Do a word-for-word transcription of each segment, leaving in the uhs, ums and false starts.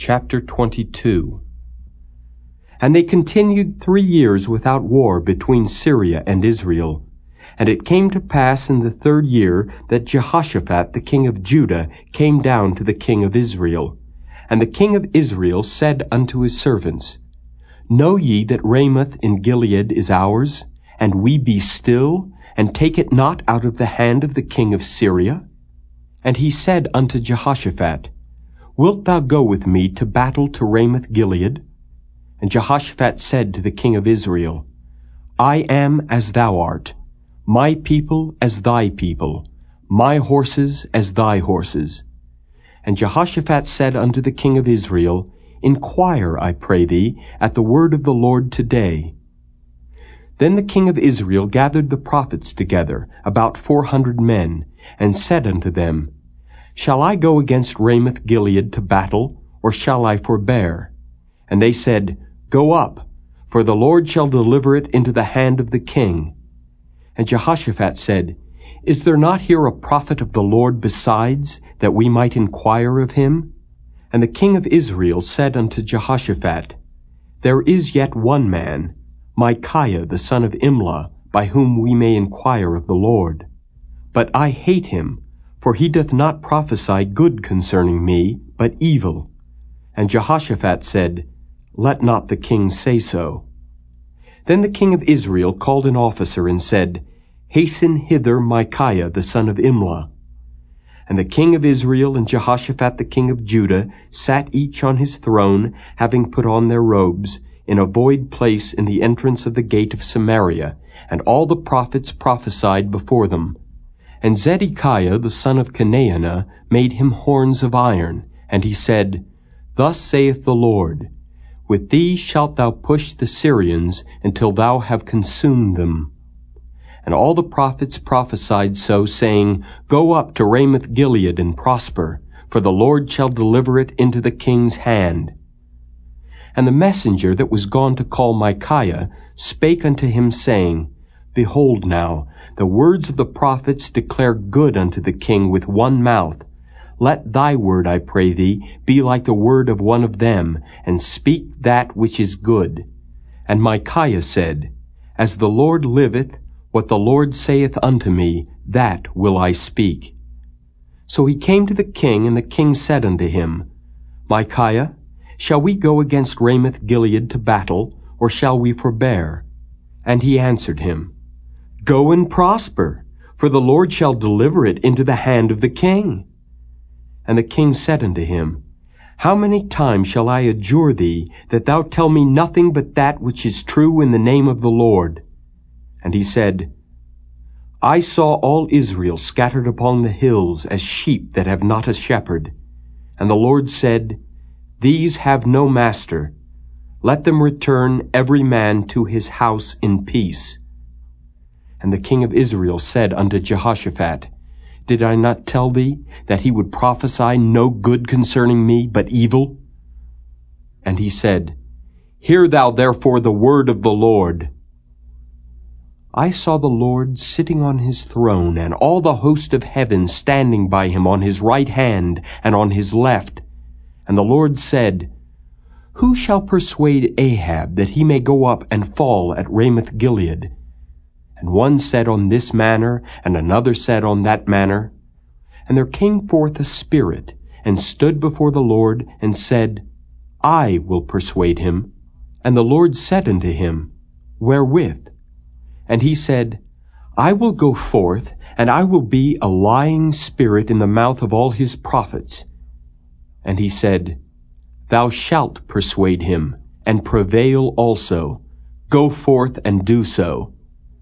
Chapter twenty-two. And they continued three years without war between Syria and Israel. And it came to pass in the third year that Jehoshaphat the king of Judah came down to the king of Israel. And the king of Israel said unto his servants, Know ye that Ramoth in Gilead is ours, and we be still, and take it not out of the hand of the king of Syria? And he said unto Jehoshaphat, Wilt thou go with me to battle to Ramoth Gilead? And Jehoshaphat said to the king of Israel, I am as thou art, my people as thy people, my horses as thy horses. And Jehoshaphat said unto the king of Israel, Inquire, I pray thee, at the word of the Lord today. Then the king of Israel gathered the prophets together, about four hundred men, and said unto them, Shall I go against Ramoth Gilead to battle, or shall I forbear? And they said, Go up, for the Lord shall deliver it into the hand of the king. And Jehoshaphat said, Is there not here a prophet of the Lord besides, that we might inquire of him? And the king of Israel said unto Jehoshaphat, There is yet one man, Micaiah the son of Imlah, by whom we may inquire of the Lord. But I hate him, for he doth not prophesy good concerning me, but evil. And Jehoshaphat said, Let not the king say so. Then the king of Israel called an officer and said, Hasten hither Micaiah the son of Imlah. And the king of Israel and Jehoshaphat the king of Judah sat each on his throne, having put on their robes, in a void place in the entrance of the gate of Samaria, and all the prophets prophesied before them. And Zedekiah the son of Chenaanah made him horns of iron, and he said, Thus saith the Lord, With these shalt thou push the Syrians until thou have consumed them. And all the prophets prophesied so, saying, Go up to Ramoth Gilead and prosper, for the Lord shall deliver it into the king's hand. And the messenger that was gone to call Micaiah spake unto him, saying, Behold now, the words of the prophets declare good unto the king with one mouth. Let thy word, I pray thee, be like the word of one of them, and speak that which is good. And Micaiah said, As the Lord liveth, what the Lord saith unto me, that will I speak. So he came to the king, and the king said unto him, Micaiah, shall we go against Ramoth Gilead to battle, or shall we forbear? And he answered him, Go and prosper, for the Lord shall deliver it into the hand of the king. And the king said unto him, How many times shall I adjure thee, that thou tell me nothing but that which is true in the name of the Lord? And he said, I saw all Israel scattered upon the hills as sheep that have not a shepherd. And the Lord said, These have no master. Let them return every man to his house in peace. And the king of Israel said unto Jehoshaphat, Did I not tell thee that he would prophesy no good concerning me, but evil? And he said, Hear thou therefore the word of the Lord. I saw the Lord sitting on his throne, and all the host of heaven standing by him on his right hand and on his left. And the Lord said, Who shall persuade Ahab that he may go up and fall at Ramoth Gilead? And one said on this manner, and another said on that manner. And there came forth a spirit, and stood before the Lord, and said, I will persuade him. And the Lord said unto him, Wherewith? And he said, I will go forth, and I will be a lying spirit in the mouth of all his prophets. And he said, Thou shalt persuade him, and prevail also. Go forth and do so.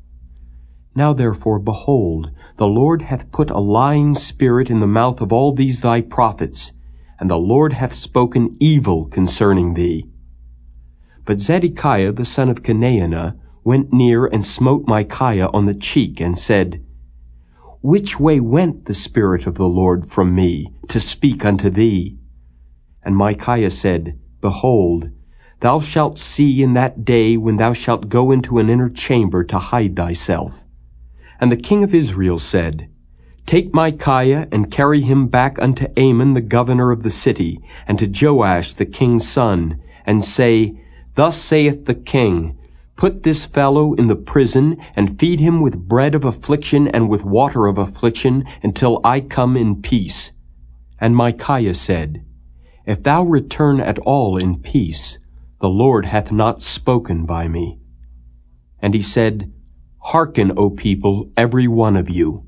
Now therefore, behold, the Lord hath put a lying spirit in the mouth of all these thy prophets, and the Lord hath spoken evil concerning thee. But Zedekiah the son of Chenaanah went near and smote Micaiah on the cheek, and said, Which way went the Spirit of the Lord from me, to speak unto thee? And Micaiah said, Behold, thou shalt see in that day when thou shalt go into an inner chamber to hide thyself. And the king of Israel said, Take Micaiah, and carry him back unto Amon the governor of the city, and to Joash the king's son, and say, Thus saith the king, Put this fellow in the prison, and feed him with bread of affliction and with water of affliction, until I come in peace. And Micaiah said, If thou return at all in peace, the Lord hath not spoken by me. And he said, Hearken, O people, every one of you.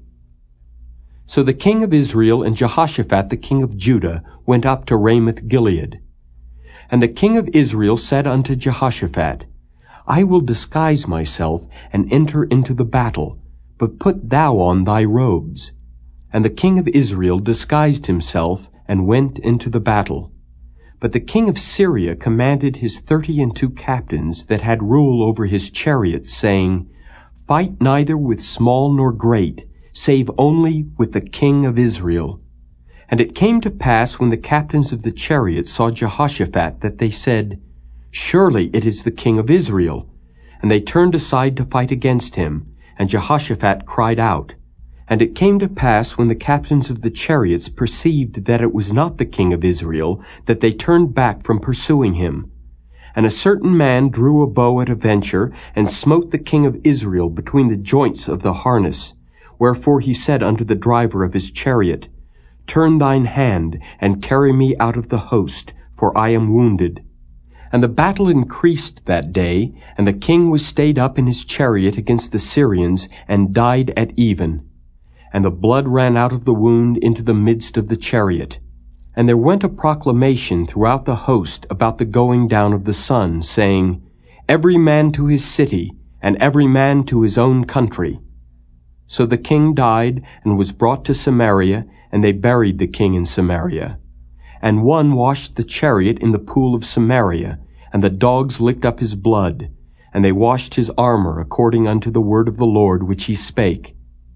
So the king of Israel and Jehoshaphat the king of Judah went up to Ramoth Gilead. And the king of Israel said unto Jehoshaphat, I will disguise myself and enter into the battle, but put thou on thy robes. And the king of Israel disguised himself and went into the battle. But the king of Syria commanded his thirty and two captains that had rule over his chariots, saying, Fight neither with small nor great, save only with the king of Israel. And it came to pass, when the captains of the chariots saw Jehoshaphat, that they said, Surely it is the king of Israel. And they turned aside to fight against him, and Jehoshaphat cried out. And it came to pass, when the captains of the chariots perceived that it was not the king of Israel, that they turned back from pursuing him. And a certain man drew a bow at a venture, and smote the king of Israel between the joints of the harness. Wherefore he said unto the driver of his chariot, Turn thine hand, and carry me out of the host, for I am wounded. And the battle increased that day, and the king was stayed up in his chariot against the Syrians, and died at even. And the blood ran out of the wound into the midst of the chariot. And there went a proclamation throughout the host about the going down of the sun, saying, Every man to his city, and every man to his own country. So the king died, and was brought to Samaria, and they buried the king in Samaria. And one washed the chariot in the pool of Samaria, and the dogs licked up his blood, and they washed his armor according unto the word of the Lord which he spake.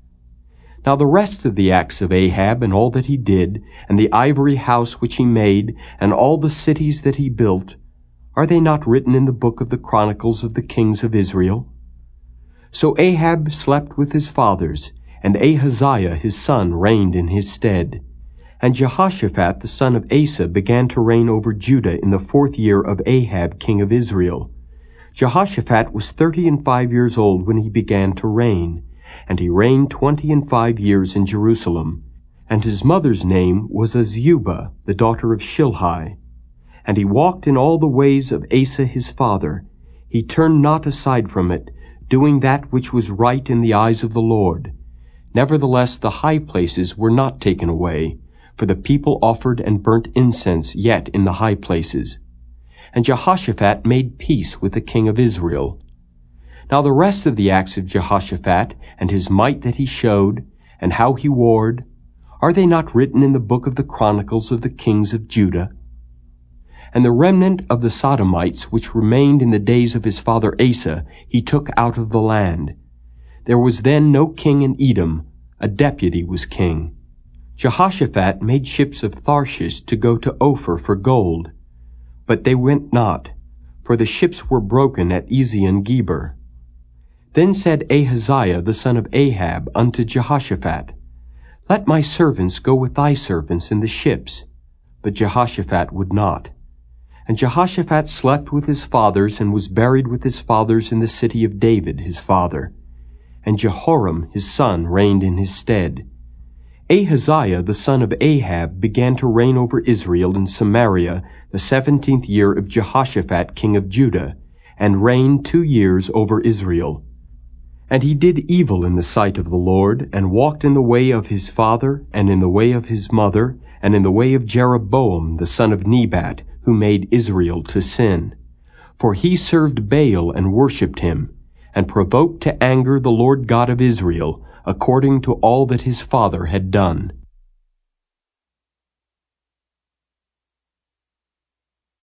Now the rest of the acts of Ahab, and all that he did, and the ivory house which he made, and all the cities that he built, are they not written in the book of the chronicles of the kings of Israel? So Ahab slept with his fathers, and Ahaziah his son reigned in his stead. And Jehoshaphat the son of Asa began to reign over Judah in the fourth year of Ahab king of Israel. Jehoshaphat was thirty and five years old when he began to reign, and he reigned twenty and five years in Jerusalem. And his mother's name was Azubah, the daughter of Shilhi. And he walked in all the ways of Asa his father. He turned not aside from it, doing that which was right in the eyes of the Lord. Nevertheless the high places were not taken away, for the people offered and burnt incense yet in the high places. And Jehoshaphat made peace with the king of Israel. Now the rest of the acts of Jehoshaphat, and his might that he showed, and how he warred, are they not written in the book of the chronicles of the kings of Judah? And the remnant of the Sodomites, which remained in the days of his father Asa, he took out of the land. There was then no king in Edom, a deputy was king. Jehoshaphat made ships of Tharshish to go to Ophir for gold. But they went not, for the ships were broken at Ezion-Geber. Then said Ahaziah the son of Ahab unto Jehoshaphat, Let my servants go with thy servants in the ships. But Jehoshaphat would not. And Jehoshaphat slept with his fathers, and was buried with his fathers in the city of David his father. And Jehoram his son reigned in his stead. Ahaziah the son of Ahab began to reign over Israel in Samaria the seventeenth year of Jehoshaphat king of Judah, and reigned two years over Israel. And he did evil in the sight of the Lord, and walked in the way of his father, and in the way of his mother, and in the way of Jeroboam the son of Nebat, who made Israel to sin. For he served Baal and worshipped him, and provoked to anger the Lord God of Israel, according to all that his father had done.